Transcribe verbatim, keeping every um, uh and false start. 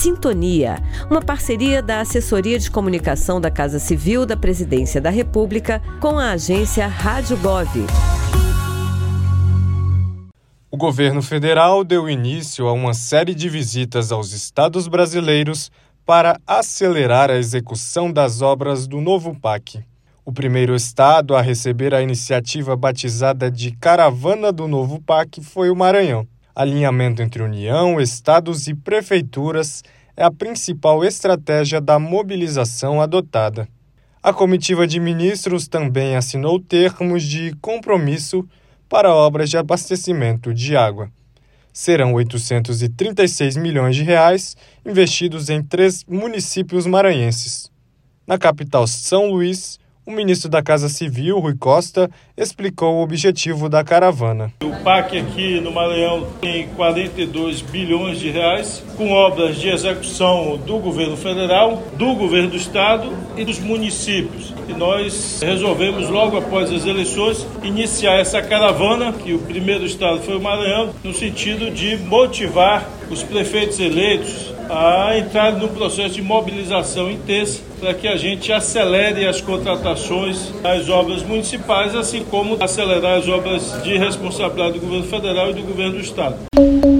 Sintonia, uma parceria da Assessoria de Comunicação da Casa Civil da Presidência da República com a agência Rádio Gov. O governo federal deu início a uma série de visitas aos estados brasileiros para acelerar a execução das obras do novo P A C. O primeiro estado a receber a iniciativa batizada de Caravana do Novo P A C foi o Maranhão. Alinhamento entre União, estados e prefeituras é a principal estratégia da mobilização adotada. A comitiva de ministros também assinou termos de compromisso para obras de abastecimento de água. Serão oitocentos e trinta e seis milhões de reais investidos em três municípios maranhenses. Na capital São Luís, o ministro da Casa Civil, Rui Costa, explicou o objetivo da caravana. O P A C aqui no Maranhão tem quarenta e dois bilhões de reais, com obras de execução do governo federal, do governo do estado e dos municípios. E nós resolvemos, logo após as eleições, iniciar essa caravana, que o primeiro estado foi o Maranhão, no sentido de motivar os prefeitos eleitos a entrar no processo de mobilização intensa para que a gente acelere as contratações das obras municipais, assim como acelerar as obras de responsabilidade do governo federal e do governo do estado.